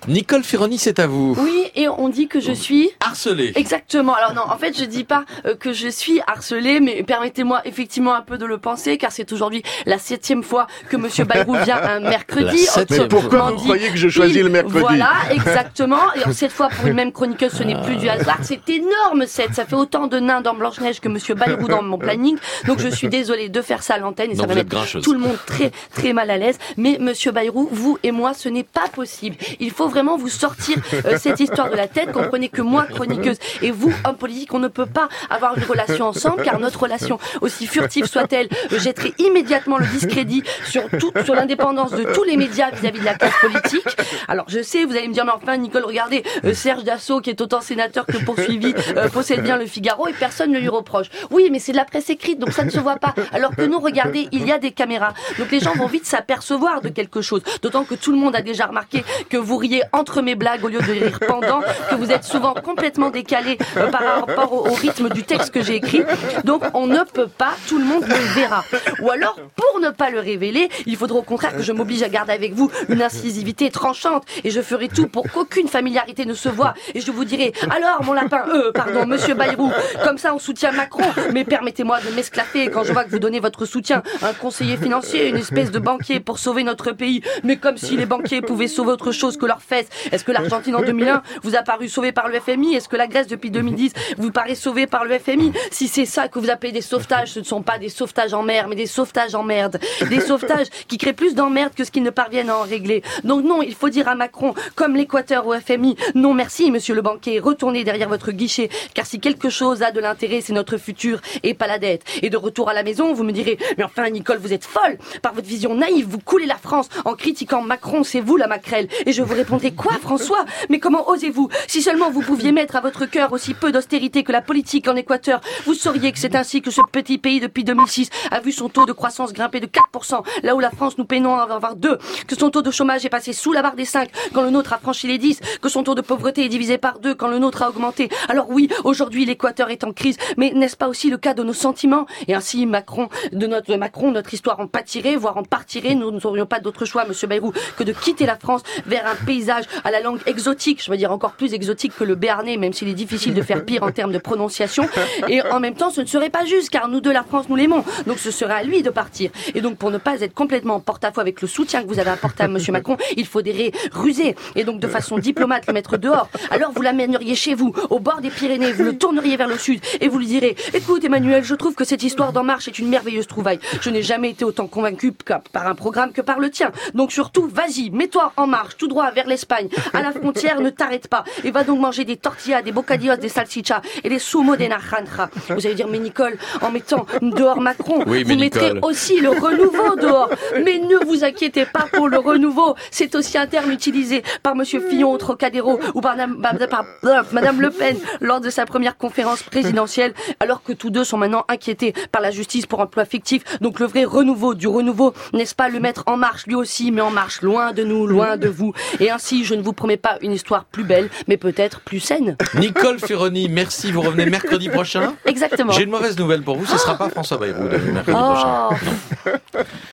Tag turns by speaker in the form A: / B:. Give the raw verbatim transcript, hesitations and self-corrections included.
A: Nicole Ferroni, c'est à vous.
B: Oui, et on dit que je suis...
A: harcelée.
B: Exactement. Alors non, en fait, je dis pas euh, que je suis harcelée, mais permettez-moi effectivement un peu de le penser, car c'est aujourd'hui la septième fois que Monsieur Bayrou vient un mercredi.
C: Mais pourquoi vous croyez que je choisis le mercredi?
B: Voilà, exactement. Et cette fois, pour une même chroniqueuse, ce n'est plus du hasard. C'est énorme, cette. Ça fait autant de nains dans Blanche-Neige que Monsieur Bayrou dans mon planning. Donc je suis désolée de faire ça à l'antenne, et
A: Donc
B: ça va mettre
A: grincheuse.
B: tout le monde très très mal à l'aise. Mais Monsieur Bayrou, vous et moi, ce n'est pas possible. Il faut vraiment vous sortir euh, cette histoire de la tête. Comprenez que moi, chroniqueuse, et vous, homme politique, on ne peut pas avoir une relation ensemble, car notre relation, aussi furtive soit-elle, euh, jetterait immédiatement le discrédit sur tout, sur l'indépendance de tous les médias vis-à-vis de la classe politique. Alors je sais, vous allez me dire, mais enfin Nicole, regardez, euh, Serge Dassault, qui est autant sénateur que poursuivi, euh, possède bien le Figaro et personne ne lui reproche. Oui, mais c'est de la presse écrite, donc ça ne se voit pas. Alors que nous, regardez, il y a des caméras. Donc les gens vont vite s'apercevoir de quelque chose. D'autant que tout le monde a déjà remarqué que vous riez entre mes blagues au lieu de rire pendant, que vous êtes souvent complètement décalé euh, par rapport au, au rythme du texte que j'ai écrit. Donc on ne peut pas, tout le monde le verra. Ou alors, pour ne pas le révéler, il faudra au contraire que je m'oblige à garder avec vous une incisivité tranchante, et je ferai tout pour qu'aucune familiarité ne se voie, et je vous dirai, alors mon lapin, euh, pardon, Monsieur Bayrou, comme ça on soutient Macron, mais permettez-moi de m'esclaffer quand je vois que vous donnez votre soutien à un conseiller financier, une espèce de banquier pour sauver notre pays, mais comme si les banquiers pouvaient sauver autre chose que leurs fesses. Est-ce que l'Argentine en deux mille un vous a paru sauvée par le F M I? Est-ce que la Grèce depuis deux mille dix vous paraît sauvée par le F M I? Si c'est ça que vous appelez des sauvetages, ce ne sont pas des sauvetages en mer, mais des sauvetages en merde. Des sauvetages qui créent plus d'emmerdes que ce qu'ils ne parviennent à en régler. Donc non, il faut dire à Macron, comme l'Équateur au F M I, non merci monsieur le banquier, retournez derrière votre guichet, car si quelque chose a de l'intérêt, c'est notre futur et pas la dette. Et de retour à la maison, vous me direz, mais enfin Nicole, vous êtes folle. Par votre vision naïve, vous coulez la France en critiquant Macron, c'est vous la maquerelle. Et je vous répondrai, quoi François? Mais comment osez-vous? Si seulement vous pouviez mettre à votre cœur aussi peu d'austérité que la politique en Équateur, vous sauriez que c'est ainsi que ce petit pays depuis deux mille six a vu son taux de croissance grimper de quatre pour cent, là où la France nous peinons à en avoir deux, que son taux de chômage est passé sous la barre des cinq quand le nôtre a franchi les dix, que son taux de pauvreté est divisé par deux quand le nôtre a augmenté. Alors oui, aujourd'hui l'Équateur est en crise, mais n'est-ce pas aussi le cas de nos sentiments? Et ainsi Macron, de notre Macron, notre histoire en pâtirait, voire en partirait. Nous n'aurions pas d'autre choix, monsieur Bayrou, que de quitter la France vers un paysage à la langue exotique, je veux dire encore plus exotique que le béarnais, même s'il est difficile de faire pire en termes de prononciation. Et en même temps, ce ne serait pas juste, car nous deux, la France, nous l'aimons. Donc ce serait à lui de partir. Et donc pour ne pas être complètement en porte-à-faux avec le soutien que vous avez apporté à monsieur Macron, il faudrait ruser et donc de façon diplomate le mettre dehors. Alors vous l'amèneriez chez vous, au bord des Pyrénées, vous le tourneriez vers le sud et vous lui direz, écoute Emmanuel, je trouve que cette histoire d'En Marche est une merveilleuse trouvaille. Je n'ai jamais été autant convaincu par un programme que par le tien. Donc surtout, vas-y, mets-toi en marche, tout droit vers l'Espagne. À la frontière, ne t'arrête pas et va donc manger des tortillas, des bocadillos, des salchichas et des sumo de naranja. Vous allez dire, mais Nicole, en mettant dehors Macron,
A: oui,
B: vous mettrez
A: Nicole.
B: aussi le renouveau dehors. Mais ne vous inquiétez pas pour le renouveau. C'est aussi un terme utilisé par monsieur Fillon au Trocadéro ou par madame, par, par madame Le Pen lors de sa première conférence présidentielle, alors que tous deux sont maintenant inquiétés par la justice pour emploi fictif. Donc le vrai renouveau du renouveau, n'est-ce pas le mettre en marche lui aussi, mais en marche loin de nous, loin de vous. Et ainsi, je ne vous promets pas une histoire plus belle, mais peut-être plus saine.
A: Nicole Ferroni, merci. Vous revenez mercredi prochain.
B: Exactement.
A: J'ai une mauvaise nouvelle pour vous. Ce ne sera pas François Bayrou de mercredi
B: Oh.
A: prochain. Non.